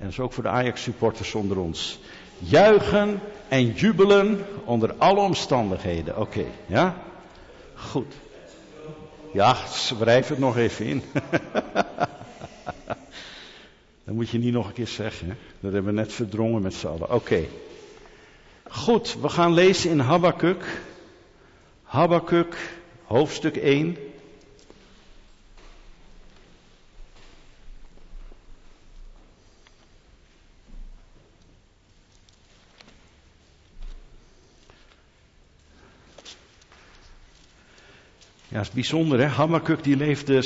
Dat is ook voor de Ajax-supporters onder ons. Juichen en jubelen onder alle omstandigheden. Oké, ja? Goed. Ja, wrijf het nog even in. Dat moet je niet nog een keer zeggen. Hè? Dat hebben we net verdrongen met z'n allen. Oké. Goed, we gaan lezen in Habakuk. Habakuk, hoofdstuk 1. Ja, het is bijzonder, hè? Habakuk die leefde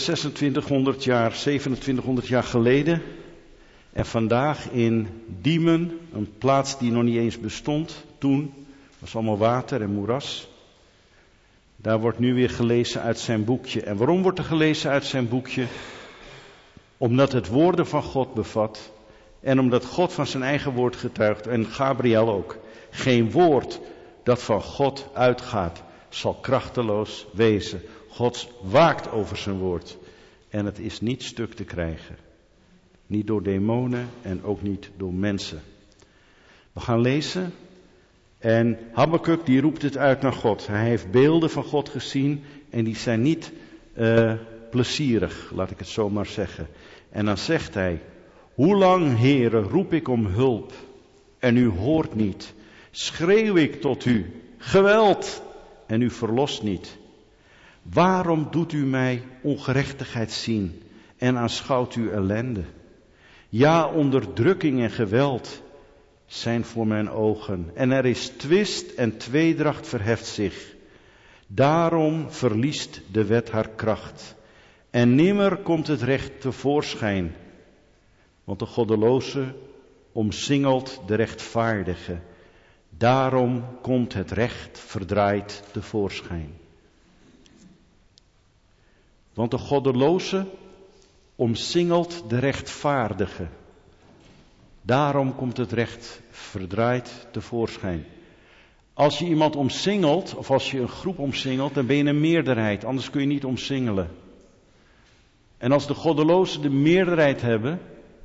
2700 jaar geleden. En vandaag in Diemen, een plaats die nog niet eens bestond toen, was allemaal water en moeras. Daar wordt nu weer gelezen uit zijn boekje. En waarom wordt er gelezen uit zijn boekje? Omdat het woorden van God bevat. En omdat God van zijn eigen woord getuigt. En Gabriel ook. Geen woord dat van God uitgaat zal krachteloos wezen. God waakt over zijn woord. En het is niet stuk te krijgen. Niet door demonen en ook niet door mensen. We gaan lezen. En Habakuk die roept het uit naar God. Hij heeft beelden van God gezien. En die zijn niet plezierig, laat ik het zo maar zeggen. En dan zegt hij. Hoe lang, Heere, roep ik om hulp. En u hoort niet. Schreeuw ik tot u. Geweld. En u verlost niet. Waarom doet u mij ongerechtigheid zien en aanschouwt u ellende? Ja, onderdrukking en geweld zijn voor mijn ogen. En er is twist en tweedracht verheft zich. Daarom verliest de wet haar kracht. En nimmer komt het recht tevoorschijn. Want de goddeloze omsingelt de rechtvaardige. Daarom komt het recht verdraaid tevoorschijn. Want de goddeloze omsingelt de rechtvaardige. Daarom komt het recht verdraaid tevoorschijn. Als je iemand omsingelt, of als je een groep omsingelt, dan ben je een meerderheid. Anders kun je niet omsingelen. En als de goddelozen de meerderheid hebben,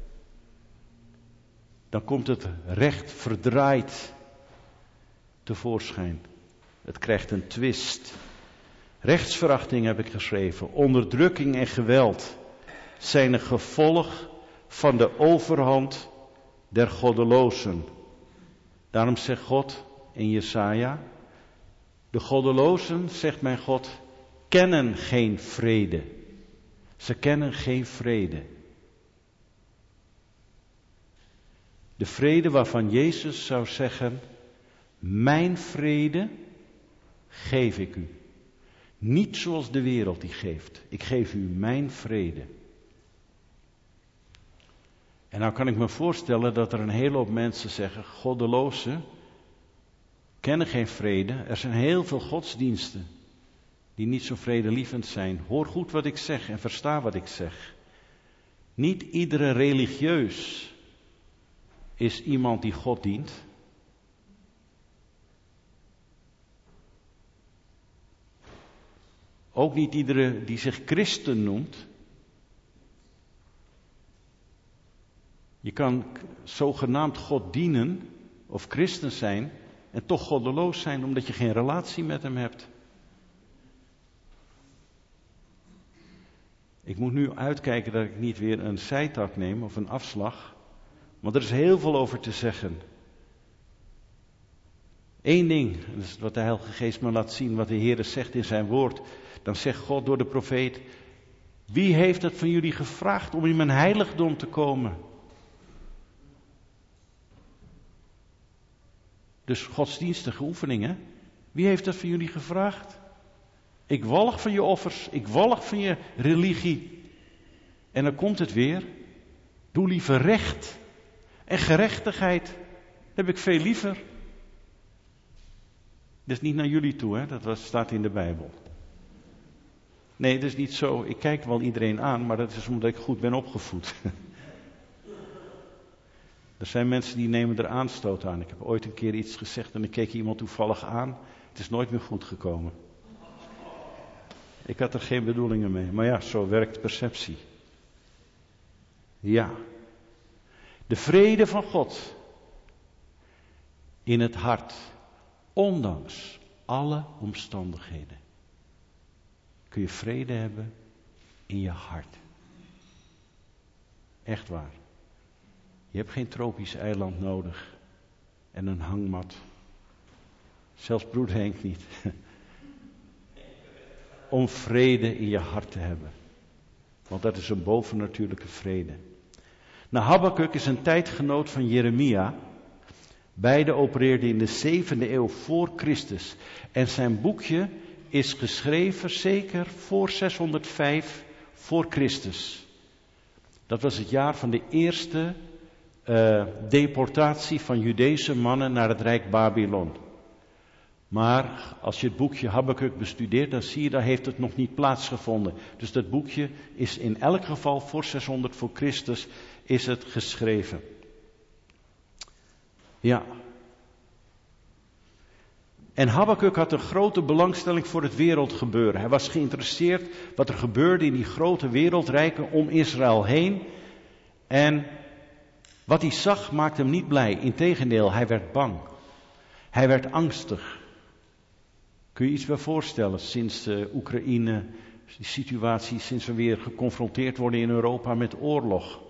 dan komt het recht verdraaid tevoorschijn. Het krijgt een twist. Rechtsverachting heb ik geschreven. Onderdrukking en geweld zijn een gevolg van de overhand der goddelozen. Daarom zegt God in Jesaja. De goddelozen, zegt mijn God, kennen geen vrede. Ze kennen geen vrede. De vrede waarvan Jezus zou zeggen, mijn vrede geef ik u. Niet zoals de wereld die geeft. Ik geef u mijn vrede. En nou kan ik me voorstellen dat er een hele hoop mensen zeggen, goddelozen kennen geen vrede. Er zijn heel veel godsdiensten die niet zo vredelievend zijn. Hoor goed wat ik zeg en versta wat ik zeg. Niet iedere religieus is iemand die God dient. Ook niet iedere die zich christen noemt. Je kan zogenaamd God dienen of christen zijn en toch goddeloos zijn omdat je geen relatie met hem hebt. Ik moet nu uitkijken dat ik niet weer een zijtak neem of een afslag, want er is heel veel over te zeggen. Eén ding, dat is wat de Heilige Geest me laat zien, wat de Heer zegt in zijn woord. Dan zegt God door de profeet, wie heeft het van jullie gevraagd om in mijn heiligdom te komen? Dus godsdienstige oefeningen. Wie heeft dat van jullie gevraagd? Ik walg van je offers, ik walg van je religie. En dan komt het weer. Doe liever recht. En gerechtigheid heb ik veel liever. Dat is niet naar jullie toe, hè? Staat in de Bijbel. Nee, dat is niet zo. Ik kijk wel iedereen aan, maar dat is omdat ik goed ben opgevoed. Er zijn mensen die nemen er aanstoot aan. Ik heb ooit een keer iets gezegd en ik keek iemand toevallig aan. Het is nooit meer goed gekomen. Ik had er geen bedoelingen mee. Maar ja, zo werkt perceptie. Ja. De vrede van God in het hart, ondanks alle omstandigheden. Kun je vrede hebben in je hart. Echt waar. Je hebt geen tropisch eiland nodig en een hangmat. Zelfs broeder Henk niet. Om vrede in je hart te hebben. Want dat is een bovennatuurlijke vrede. Nou, Habakuk is een tijdgenoot van Jeremia. Beide opereerden in de 7e eeuw voor Christus. En zijn boekje is geschreven zeker voor 605 voor Christus. Dat was het jaar van de eerste deportatie van Judese mannen naar het Rijk Babylon. Maar als je het boekje Habakuk bestudeert, dan zie je, daar heeft het nog niet plaatsgevonden. Dus dat boekje is in elk geval voor 600 voor Christus is het geschreven. Ja. En Habakuk had een grote belangstelling voor het wereldgebeuren. Hij was geïnteresseerd wat er gebeurde in die grote wereldrijken om Israël heen. En wat hij zag maakte hem niet blij. Integendeel, hij werd bang. Hij werd angstig. Kun je iets bij voorstellen sinds de Oekraïne, die situatie, sinds we weer geconfronteerd worden in Europa met oorlog.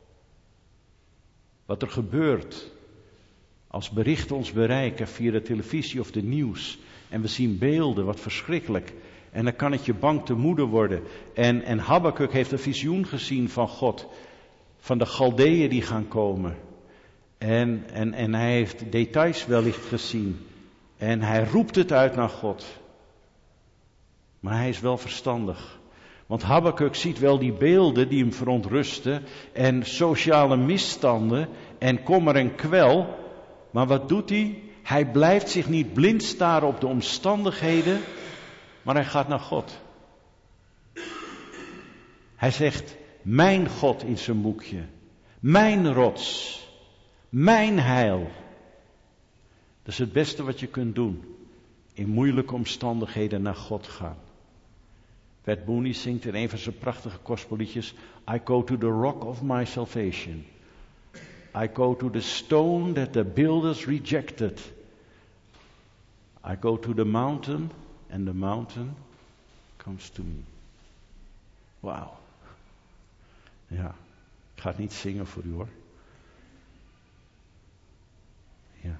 Wat er gebeurt als berichten ons bereiken via de televisie of de nieuws. En we zien beelden, wat verschrikkelijk. En dan kan het je bang te moede worden. En Habakuk heeft een visioen gezien van God. Van de Galdeeën die gaan komen. En hij heeft details wellicht gezien. En hij roept het uit naar God. Maar hij is wel verstandig. Want Habakuk ziet wel die beelden die hem verontrusten. En sociale misstanden. En kommer en kwel. Maar wat doet hij? Hij blijft zich niet blind staren op de omstandigheden. Maar hij gaat naar God. Hij zegt, mijn God in zijn boekje. Mijn rots. Mijn heil. Dat is het beste wat je kunt doen. In moeilijke omstandigheden naar God gaan. Pat Boone zingt in een van zijn prachtige gospelliedjes. I go to the rock of my salvation. I go to the stone that the builders rejected. I go to the mountain and the mountain comes to me. Wauw. Ja, ik ga het niet zingen voor u hoor. Ja.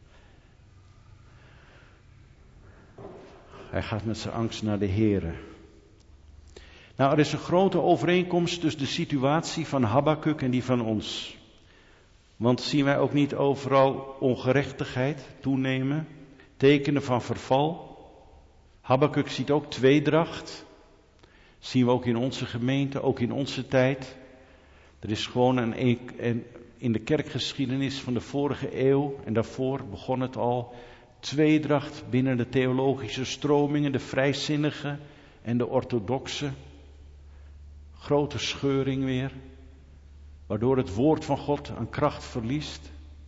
Hij gaat met zijn angst naar de Here. Nou, er is een grote overeenkomst tussen de situatie van Habakuk en die van ons. Want zien wij ook niet overal ongerechtigheid toenemen, tekenen van verval? Habakuk ziet ook tweedracht. Zien we ook in onze gemeente, ook in onze tijd. Er is gewoon in de kerkgeschiedenis van de vorige eeuw en daarvoor begon het al. Tweedracht binnen de theologische stromingen, de vrijzinnigen en de orthodoxen. Grote scheuring weer. Waardoor het woord van God aan kracht verliest.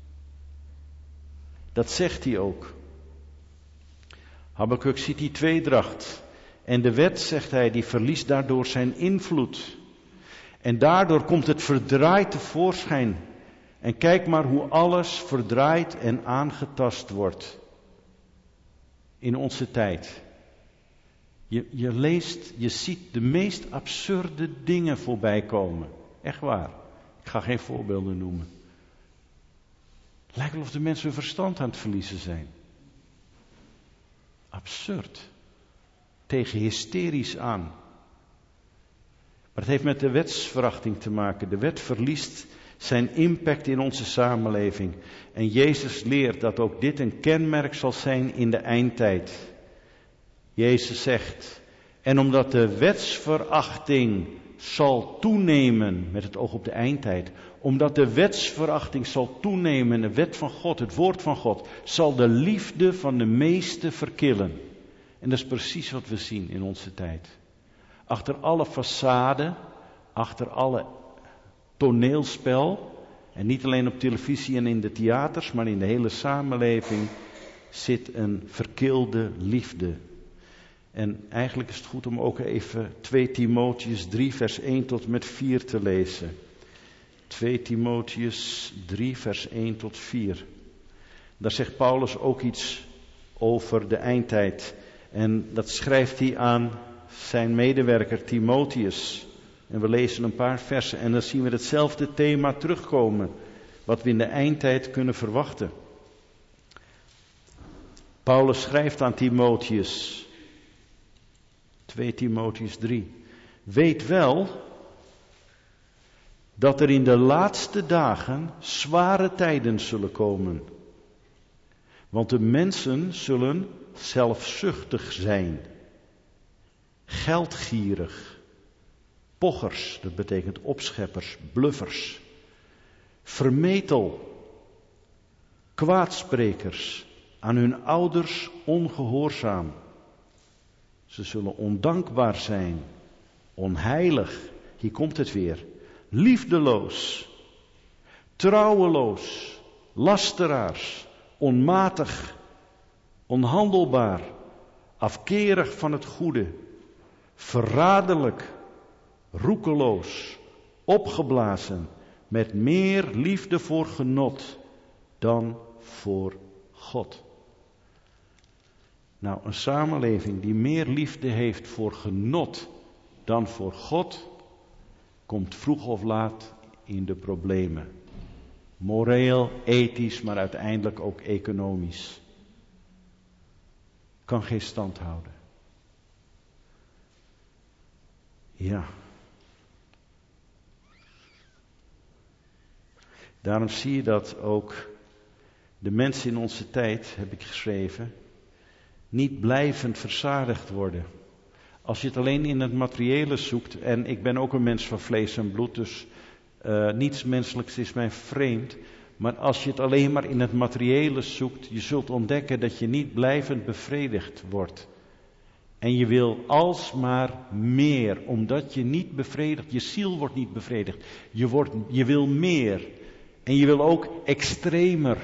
Dat zegt hij ook. Habakuk ziet die tweedracht. En de wet, zegt hij, die verliest daardoor zijn invloed. En daardoor komt het verdraaid tevoorschijn. En kijk maar hoe alles verdraaid en aangetast wordt. In onze tijd. Je leest, je ziet de meest absurde dingen voorbij komen. Echt waar. Ik ga geen voorbeelden noemen. Het lijkt wel of de mensen hun verstand aan het verliezen zijn. Absurd. Tegen hysterisch aan. Maar het heeft met de wetsverachting te maken. De wet verliest zijn impact in onze samenleving. En Jezus leert dat ook dit een kenmerk zal zijn in de eindtijd. Jezus zegt, en omdat de wetsverachting zal toenemen, met het oog op de eindtijd, omdat de wetsverachting zal toenemen, de wet van God, het woord van God, zal de liefde van de meesten verkillen. En dat is precies wat we zien in onze tijd. Achter alle façade, achter alle toneelspel, en niet alleen op televisie en in de theaters, maar in de hele samenleving, zit een verkilde liefde. En eigenlijk is het goed om ook even 2 Timotheüs 3 vers 1 tot met 4 te lezen. 2 Timotheüs 3 vers 1 tot 4. Daar zegt Paulus ook iets over de eindtijd. En dat schrijft hij aan zijn medewerker Timotheus. En we lezen een paar versen en dan zien we hetzelfde thema terugkomen. Wat we in de eindtijd kunnen verwachten. Paulus schrijft aan Timotheus. 2 Timotheüs 3. Weet wel dat er in de laatste dagen zware tijden zullen komen. Want de mensen zullen zelfzuchtig zijn, geldgierig, pochers, dat betekent opscheppers, bluffers, vermetel, kwaadsprekers, aan hun ouders ongehoorzaam. Ze zullen ondankbaar zijn, onheilig, hier komt het weer, liefdeloos, trouweloos, lasteraars, onmatig, onhandelbaar, afkerig van het goede, verraderlijk, roekeloos, opgeblazen, met meer liefde voor genot dan voor God. Nou, een samenleving die meer liefde heeft voor genot dan voor God, komt vroeg of laat in de problemen. Moreel, ethisch, maar uiteindelijk ook economisch. Kan geen stand houden. Ja. Daarom zie je dat ook de mensen in onze tijd, heb ik geschreven, niet blijvend verzadigd worden. Als je het alleen in het materiële zoekt, en ik ben ook een mens van vlees en bloed, dus niets menselijks is mij vreemd. Maar als je het alleen maar in het materiële zoekt, je zult ontdekken dat je niet blijvend bevredigd wordt. En je wil alsmaar meer, omdat je niet bevredigd, je ziel wordt niet bevredigd. Je wil meer. En je wil ook extremer.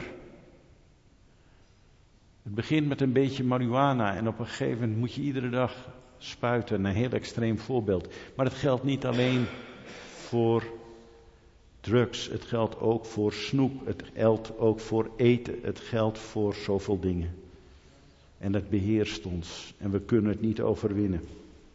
Het begint met een beetje marihuana en op een gegeven moment moet je iedere dag spuiten. Een heel extreem voorbeeld. Maar het geldt niet alleen voor drugs. Het geldt ook voor snoep. Het geldt ook voor eten. Het geldt voor zoveel dingen. En dat beheerst ons. En we kunnen het niet overwinnen.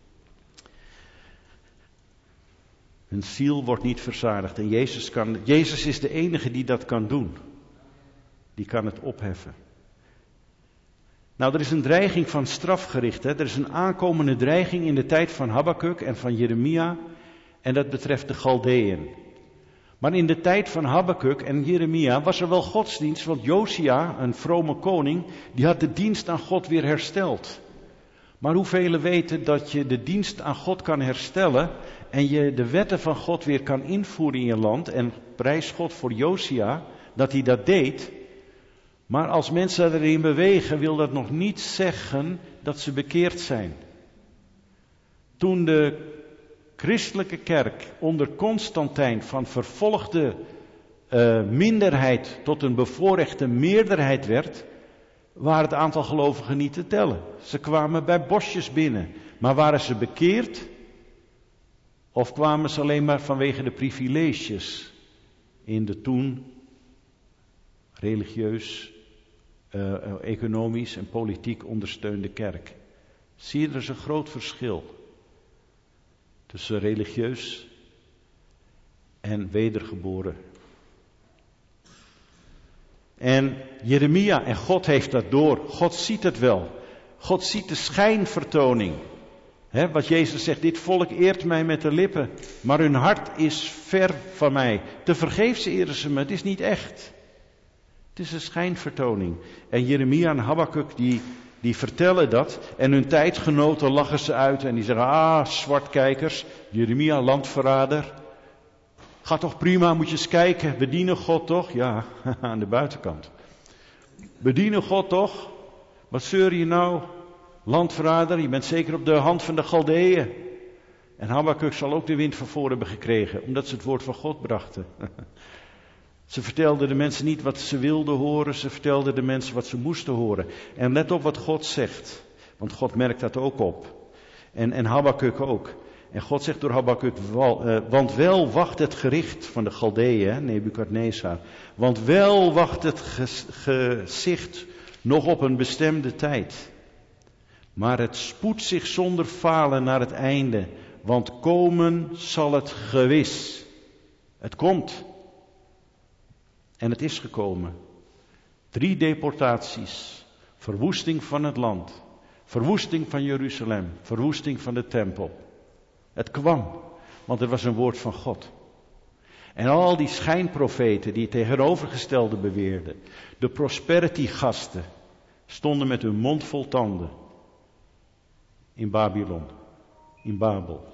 Een ziel wordt niet verzadigd. En Jezus is de enige die dat kan doen. Die kan het opheffen. Nou, er is een dreiging van strafgericht. Er is een aankomende dreiging in de tijd van Habakuk en van Jeremia. En dat betreft de Galdeën. Maar in de tijd van Habakuk en Jeremia was er wel godsdienst. Want Josia, een vrome koning, die had de dienst aan God weer hersteld. Maar hoeveel weten dat je de dienst aan God kan herstellen en je de wetten van God weer kan invoeren in je land. En prijs God voor Josia dat hij dat deed. Maar als mensen erin bewegen, wil dat nog niet zeggen dat ze bekeerd zijn. Toen de christelijke kerk onder Constantijn van vervolgde minderheid tot een bevoorrechte meerderheid werd, waren het aantal gelovigen niet te tellen. Ze kwamen bij bosjes binnen. Maar waren ze bekeerd? Of kwamen ze alleen maar vanwege de privileges in de toen religieus, economisch en politiek ondersteunde kerk? Zie je, er is een groot verschil tussen religieus en wedergeboren. En Jeremia, en God heeft dat door. God ziet het wel. God ziet de schijnvertoning. Wat Jezus zegt, dit volk eert mij met de lippen, maar hun hart is ver van mij. Tevergeefs eren ze me, het is niet echt. Het is een schijnvertoning. En Jeremia en Habakuk die vertellen dat. En hun tijdgenoten lachen ze uit en die zeggen, zwartkijkers, Jeremia, landverrader. Gaat toch prima, moet je eens kijken, we dienen God toch? Ja, aan de buitenkant. We dienen God toch? Wat zeur je nou? Landverrader, je bent zeker op de hand van de Galdeën. En Habakuk zal ook de wind van voren hebben gekregen, omdat ze het woord van God brachten. Ze vertelden de mensen niet wat ze wilden horen, ze vertelden de mensen wat ze moesten horen. En let op wat God zegt, want God merkt dat ook op. En Habakuk ook. En God zegt door Habakuk, want wel wacht het gericht van de Galdeeën, Nebukadnezar. Want wel wacht het gezicht nog op een bestemde tijd. Maar het spoedt zich zonder falen naar het einde, want komen zal het gewis. Het komt. En het is gekomen. 3 deportaties. Verwoesting van het land. Verwoesting van Jeruzalem. Verwoesting van de tempel. Het kwam, want het was een woord van God. En al die schijnprofeten die het tegenovergestelde beweerden, de prosperity-gasten, stonden met hun mond vol tanden in Babylon, in Babel.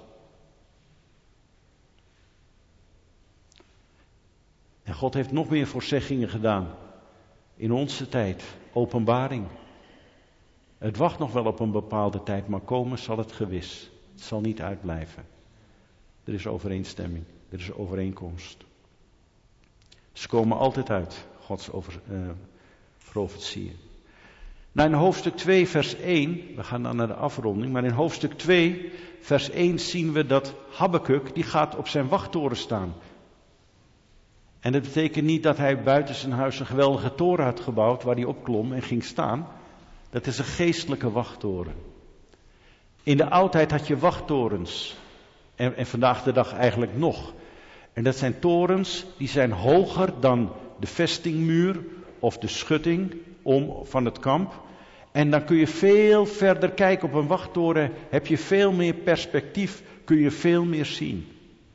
En God heeft nog meer voorzeggingen gedaan in onze tijd, openbaring. Het wacht nog wel op een bepaalde tijd, maar komen zal het gewis. Het zal niet uitblijven. Er is overeenstemming, er is overeenkomst. Ze komen altijd uit, Gods profetieën. Nou, in hoofdstuk 2 vers 1, we gaan dan naar de afronding, maar in hoofdstuk 2 vers 1 zien we dat Habakuk, die gaat op zijn wachttoren staan. En dat betekent niet dat hij buiten zijn huis een geweldige toren had gebouwd waar hij opklom en ging staan. Dat is een geestelijke wachttoren. In de oudheid had je wachttorens. En vandaag de dag eigenlijk nog. En dat zijn torens die zijn hoger dan de vestingmuur of de schutting van het kamp. En dan kun je veel verder kijken op een wachttoren. Heb je veel meer perspectief, kun je veel meer zien.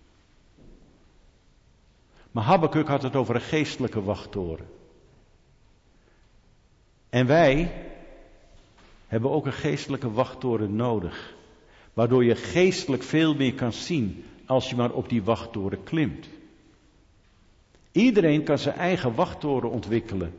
Maar Habakuk had het over een geestelijke wachttoren. En wij hebben ook een geestelijke wachttoren nodig. Waardoor je geestelijk veel meer kan zien als je maar op die wachttoren klimt. Iedereen kan zijn eigen wachttoren ontwikkelen.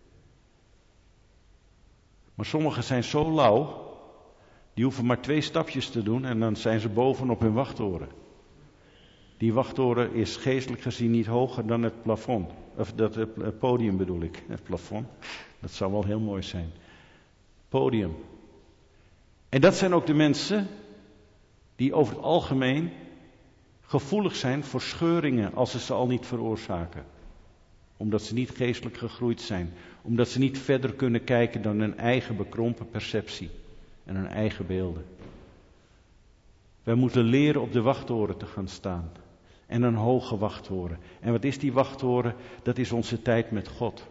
Maar sommigen zijn zo lauw, die hoeven maar 2 stapjes te doen en dan zijn ze bovenop hun wachttoren. Die wachttoren is geestelijk gezien niet hoger dan het plafond. Of het podium bedoel ik. Het plafond, dat zou wel heel mooi zijn. Podium. En dat zijn ook de mensen die over het algemeen gevoelig zijn voor scheuringen als ze al niet veroorzaken. Omdat ze niet geestelijk gegroeid zijn. Omdat ze niet verder kunnen kijken dan hun eigen bekrompen perceptie en hun eigen beelden. Wij moeten leren op de wachttoren te gaan staan. En een hoge wachttoren. En wat is die wachttoren? Dat is onze tijd met God.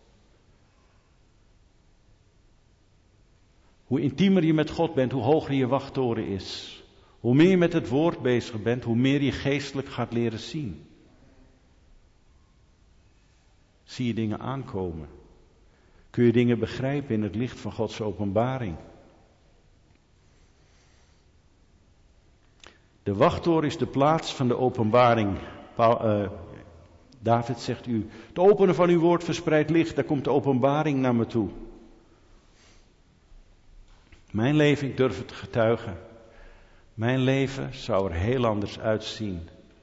Hoe intiemer je met God bent, hoe hoger je wachttoren is. Hoe meer je met het woord bezig bent, hoe meer je geestelijk gaat leren zien. Zie je dingen aankomen? Kun je dingen begrijpen in het licht van Gods openbaring? De wachttoren is de plaats van de openbaring. David zegt het openen van uw woord verspreidt licht, daar komt de openbaring naar me toe. Mijn leven, ik durf het te getuigen. Mijn leven zou er heel anders uitzien.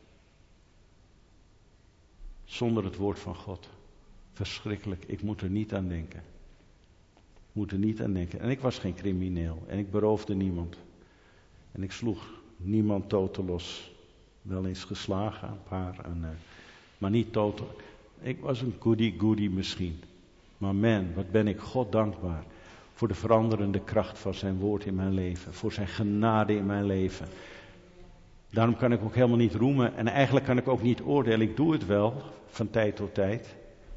Zonder het woord van God. Verschrikkelijk, ik moet er niet aan denken. Ik moet er niet aan denken. En ik was geen crimineel. En ik beroofde niemand. En ik sloeg niemand totelos. Wel eens geslagen, een paar. Maar niet totaal. Ik was een goody misschien. Maar man, wat ben ik God dankbaar. Voor de veranderende kracht van zijn woord in mijn leven. Voor zijn genade in mijn leven. Daarom kan ik ook helemaal niet roemen. En eigenlijk kan ik ook niet oordelen. Ik doe het wel, van tijd tot tijd.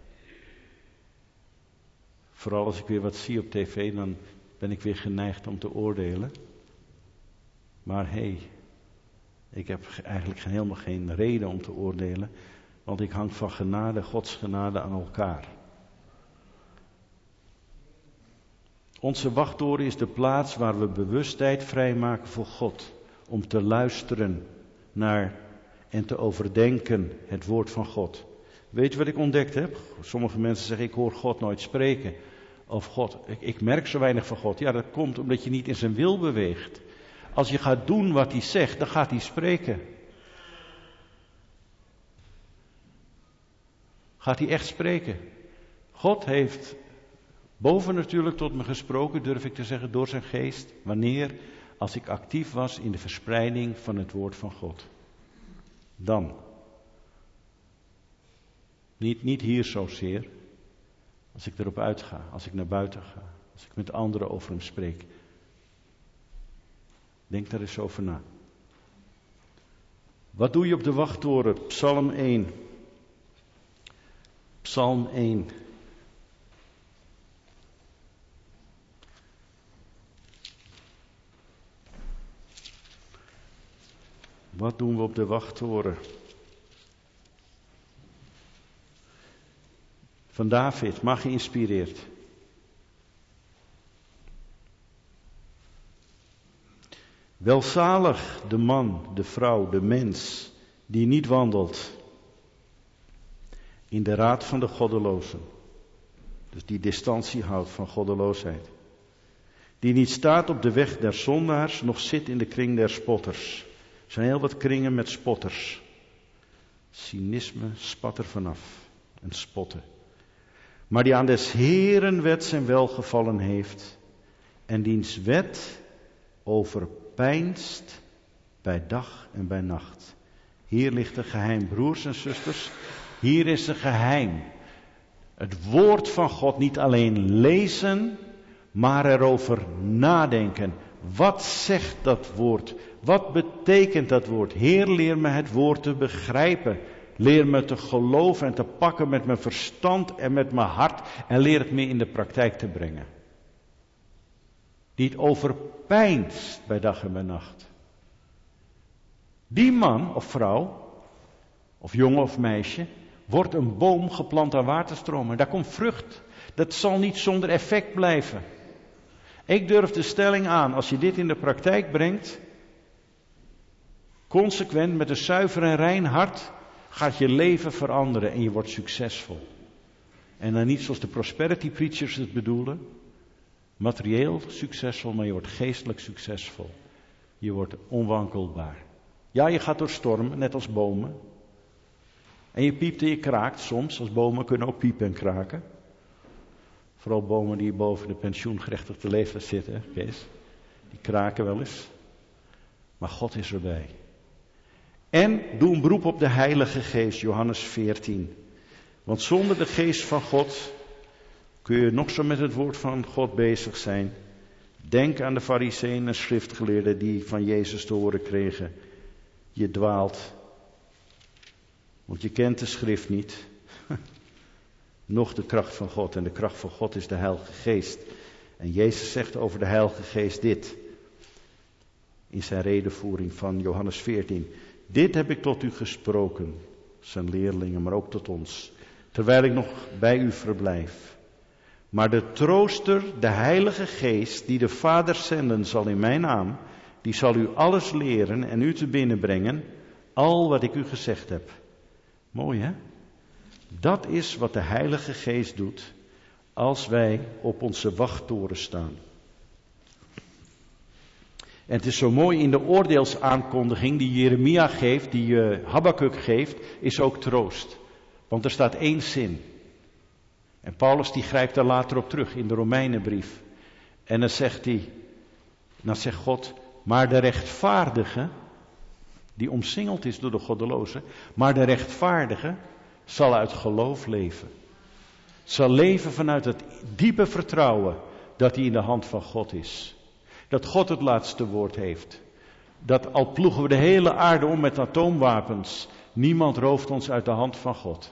Vooral als ik weer wat zie op tv, dan ben ik weer geneigd om te oordelen. Maar ik heb eigenlijk helemaal geen reden om te oordelen. Want ik hang van genade, Gods genade aan elkaar. Onze wachttoren is de plaats waar we bewustheid vrijmaken voor God. Om te luisteren naar en te overdenken het woord van God. Weet je wat ik ontdekt heb? Sommige mensen zeggen, ik hoor God nooit spreken. Of God, ik merk zo weinig van God. Ja, dat komt omdat je niet in zijn wil beweegt. Als je gaat doen wat hij zegt, dan gaat hij spreken. Gaat hij echt spreken? God heeft bovennatuurlijk tot me gesproken, durf ik te zeggen, door zijn geest. Wanneer? als ik actief was in de verspreiding van het woord van God. Dan. Niet hier zozeer. Als ik erop uitga, als ik naar buiten ga, als ik met anderen over hem spreek. Denk daar eens over na. Wat doe je op de wachttoren? Psalm 1. Psalm 1. Wat doen we op de wachttoren? Van David, maar geïnspireerd. Welzalig de man, de vrouw, de mens, die niet wandelt in de raad van de goddelozen. Dus die distantie houdt van goddeloosheid. Die niet staat op de weg der zondaars, nog zit in de kring der spotters. Er zijn heel wat kringen met spotters. Cynisme spat er vanaf en spotten. Maar die aan des Heeren wet zijn welgevallen heeft en diens wet overpeinst bij dag en bij nacht. Hier ligt een geheim, broers en zusters. Hier is een geheim. Het woord van God niet alleen lezen, maar erover nadenken. Wat zegt dat woord? Wat betekent dat woord? Heer, leer me het woord te begrijpen. Leer me te geloven en te pakken met mijn verstand en met mijn hart. En leer het me in de praktijk te brengen. Die het overpeinst bij dag en bij nacht. Die man of vrouw, of jongen of meisje, wordt een boom geplant aan waterstromen. Daar komt vrucht. Dat zal niet zonder effect blijven. Ik durf de stelling aan, als je dit in de praktijk brengt, consequent met een zuiver en rein hart, gaat je leven veranderen en je wordt succesvol. En dan niet zoals de prosperity preachers het bedoelen, materieel succesvol, maar je wordt geestelijk succesvol. Je wordt onwankelbaar. Ja, je gaat door stormen, net als bomen. En je piept en je kraakt soms, als bomen kunnen ook piepen en kraken. Vooral bomen die boven de pensioengerechtigde leeftijd zitten, hè, Kees. Die kraken wel eens. Maar God is erbij. En doe een beroep op de Heilige Geest, Johannes 14. Want zonder de Geest van God kun je nog zo met het woord van God bezig zijn. Denk aan de Farizeeën en schriftgeleerden die van Jezus te horen kregen. Je dwaalt. Want je kent de schrift niet. Nog de kracht van God. En de kracht van God is de Heilige Geest. En Jezus zegt over de Heilige Geest dit. In zijn redevoering van Johannes 14. Dit heb ik tot u gesproken, zijn leerlingen, maar ook tot ons. Terwijl ik nog bij u verblijf. Maar de trooster, de Heilige Geest, die de Vader zenden zal in mijn naam, die zal u alles leren en u te binnenbrengen, al wat ik u gezegd heb. Mooi hè? Dat is wat de Heilige Geest doet als wij op onze wachttoren staan. En het is zo mooi in de oordeelsaankondiging die Jeremia geeft, die Habakuk geeft, is ook troost. Want er staat één zin. En Paulus die grijpt daar later op terug in de Romeinenbrief. En dan zegt God, maar de rechtvaardige, die omsingeld is door de goddelozen, maar de rechtvaardige zal uit geloof leven. Zal leven vanuit het diepe vertrouwen dat hij in de hand van God is. Dat God het laatste woord heeft. Dat al ploegen we de hele aarde om met atoomwapens, niemand rooft ons uit de hand van God.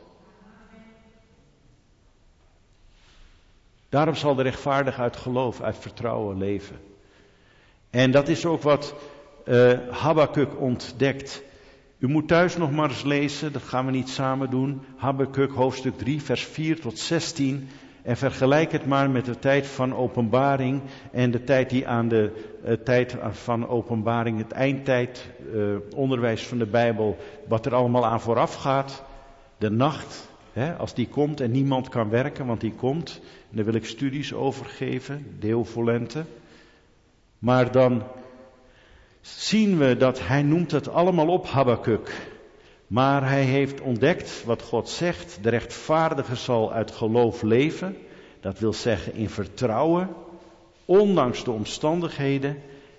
Daarom zal de rechtvaardige uit geloof, uit vertrouwen leven. En dat is ook wat Habakuk ontdekt. U moet thuis nog maar eens lezen, dat gaan we niet samen doen. Habakuk hoofdstuk 3 vers 4 tot 16. En vergelijk het maar met de tijd van openbaring en de tijd die aan de tijd van openbaring, het eindtijd, onderwijs van de Bijbel, wat er allemaal aan vooraf gaat. De nacht, hè, als die komt en niemand kan werken, want die komt. En daar wil ik studies over geven, deo volente. Maar dan zien we dat hij noemt het allemaal op, Habakuk. Maar hij heeft ontdekt wat God zegt. De rechtvaardige zal uit geloof leven. Dat wil zeggen in vertrouwen. Ondanks de omstandigheden.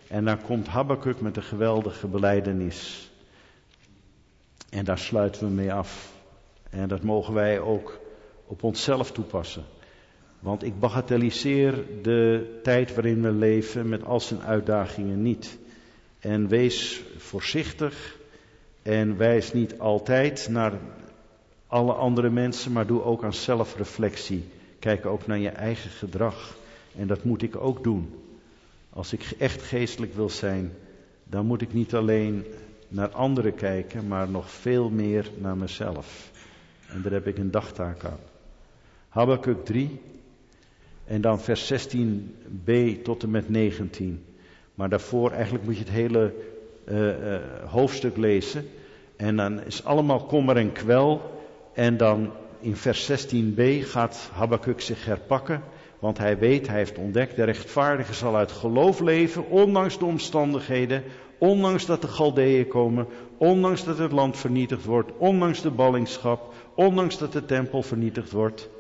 En dan komt Habakuk met een geweldige belijdenis. En daar sluiten we mee af. En dat mogen wij ook op onszelf toepassen. Want ik bagatelliseer de tijd waarin we leven met al zijn uitdagingen niet. En wees voorzichtig en wijs niet altijd naar alle andere mensen, maar doe ook aan zelfreflectie. Kijk ook naar je eigen gedrag. En dat moet ik ook doen. Als ik echt geestelijk wil zijn, dan moet ik niet alleen naar anderen kijken, maar nog veel meer naar mezelf. En daar heb ik een dagtaak aan. Habakuk 3 en dan vers 16b tot en met 19. Maar daarvoor eigenlijk moet je het hele hoofdstuk lezen. En dan is allemaal kommer en kwel. En dan in vers 16b gaat Habakuk zich herpakken. Want hij weet, hij heeft ontdekt, de rechtvaardige zal uit geloof leven, ondanks de omstandigheden, ondanks dat de Galdeeën komen, ondanks dat het land vernietigd wordt, ondanks de ballingschap, ondanks dat de tempel vernietigd wordt.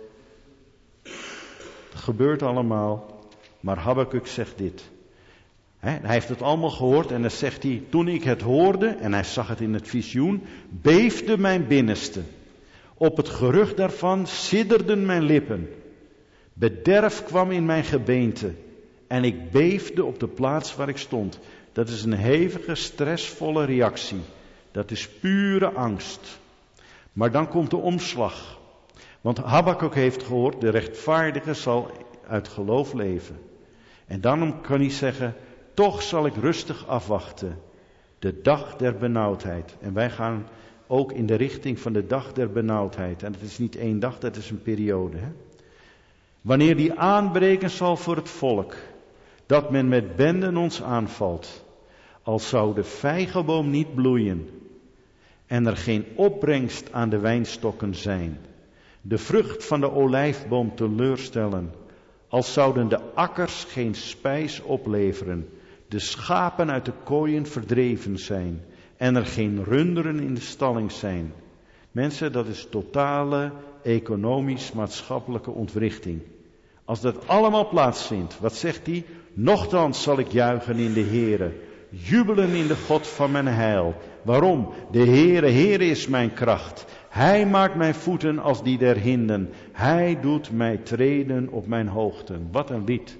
Het gebeurt allemaal, maar Habakuk zegt dit. Hij heeft het allemaal gehoord en dan zegt hij, toen ik het hoorde, en hij zag het in het visioen, beefde mijn binnenste. Op het gerucht daarvan sidderden mijn lippen. Bederf kwam in mijn gebeente en ik beefde op de plaats waar ik stond. Dat is een hevige, stressvolle reactie. Dat is pure angst. Maar dan komt de omslag. Want Habakuk heeft gehoord, de rechtvaardige zal uit geloof leven. En dan kan hij zeggen, toch zal ik rustig afwachten. De dag der benauwdheid. En wij gaan ook in de richting van de dag der benauwdheid. En het is niet één dag, dat is een periode. Hè? Wanneer die aanbreken zal voor het volk, dat men met benden ons aanvalt, als zou de vijgenboom niet bloeien en er geen opbrengst aan de wijnstokken zijn, de vrucht van de olijfboom teleurstellen, als zouden de akkers geen spijs opleveren, de schapen uit de kooien verdreven zijn en er geen runderen in de stalling zijn. Mensen, dat is totale economisch-maatschappelijke ontwrichting. Als dat allemaal plaatsvindt, wat zegt hij? Nochtans zal ik juichen in de Heere, jubelen in de God van mijn heil. Waarom? De Heere is mijn kracht. Hij maakt mijn voeten als die der hinden. Hij doet mij treden op mijn hoogten. Wat een lied.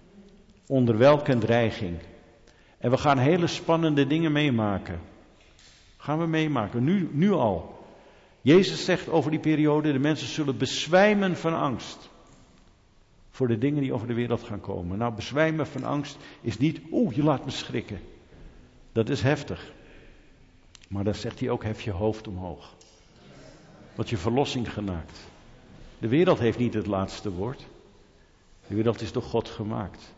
Onder welke dreiging. En we gaan hele spannende dingen meemaken. Gaan we meemaken, nu al. Jezus zegt over die periode, de mensen zullen bezwijmen van angst. Voor de dingen die over de wereld gaan komen. Nou, bezwijmen van angst is niet, je laat me schrikken. Dat is heftig. Maar dan zegt hij ook, hef je hoofd omhoog. Wat je verlossing genaakt. De wereld heeft niet het laatste woord. De wereld is door God gemaakt.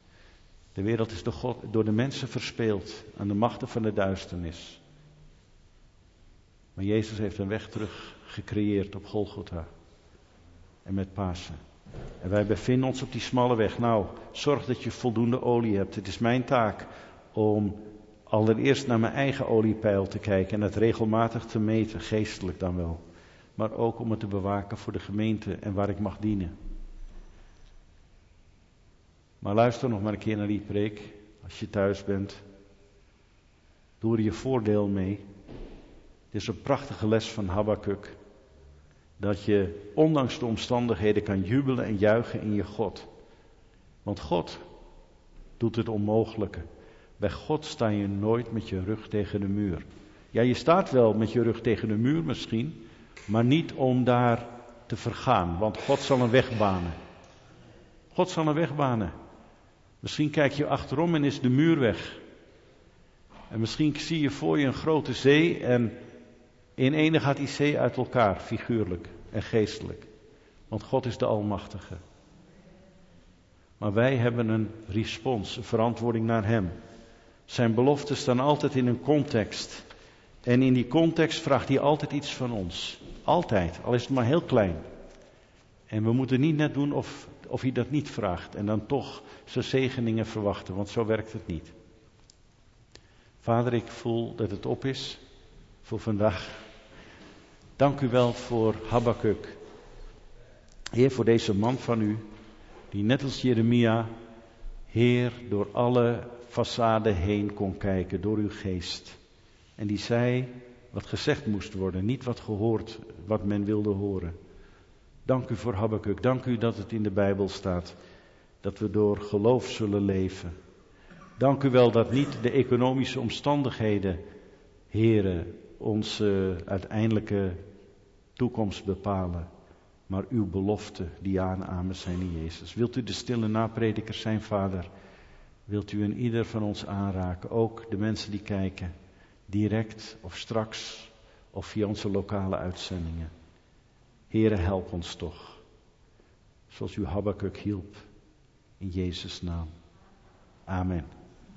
De wereld is door de mensen verspeeld aan de machten van de duisternis. Maar Jezus heeft een weg terug gecreëerd op Golgotha. En met Pasen. En wij bevinden ons op die smalle weg. Nou, zorg dat je voldoende olie hebt. Het is mijn taak om allereerst naar mijn eigen oliepeil te kijken. En het regelmatig te meten, geestelijk dan wel. Maar ook om het te bewaken voor de gemeente en waar ik mag dienen. Maar luister nog maar een keer naar die preek. Als je thuis bent. Doe er je voordeel mee. Het is een prachtige les van Habakuk. Dat je ondanks de omstandigheden kan jubelen en juichen in je God. Want God doet het onmogelijke. Bij God sta je nooit met je rug tegen de muur. Ja, je staat wel met je rug tegen de muur misschien. Maar niet om daar te vergaan. Want God zal een weg banen. God zal een weg banen. Misschien kijk je achterom en is de muur weg. En misschien zie je voor je een grote zee en in ene gaat die zee uit elkaar, figuurlijk en geestelijk. Want God is de Almachtige. Maar wij hebben een respons, een verantwoording naar Hem. Zijn beloften staan altijd in een context. En in die context vraagt hij altijd iets van ons. Altijd, al is het maar heel klein. En we moeten niet net doen of hij dat niet vraagt. En dan toch zijn zegeningen verwachten, want zo werkt het niet. Vader, ik voel dat het op is voor vandaag. Dank u wel voor Habakuk. Heer, voor deze man van u, die net als Jeremia Heer, door alle façade heen kon kijken, door uw geest. En die zei wat gezegd moest worden, niet wat men wilde horen. Dank u voor Habakuk, dank u dat het in de Bijbel staat, dat we door geloof zullen leven. Dank u wel dat niet de economische omstandigheden, Heere, onze uiteindelijke toekomst bepalen, maar uw belofte die aanamen zijn in Jezus. Wilt u de stille napredikers zijn, Vader? Wilt u in ieder van ons aanraken, ook de mensen die kijken, direct of straks of via onze lokale uitzendingen. Heere, help ons toch, zoals u Habakuk hielp, in Jezus' naam. Amen.